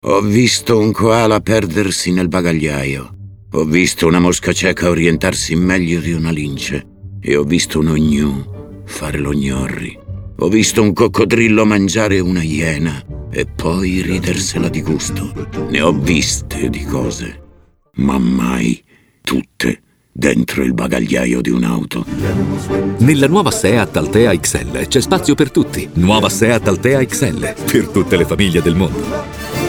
Ho visto un koala perdersi nel bagagliaio. Ho visto una mosca cieca orientarsi meglio di una lince. E ho visto un ognu fare lo gnorri. Ho visto un coccodrillo mangiare una iena e poi ridersela di gusto. Ne ho viste di cose, ma mai tutte dentro il bagagliaio di un'auto. Nella nuova Seat Altea XL c'è spazio per tutti. Nuova Seat Altea XL, per tutte le famiglie del mondo.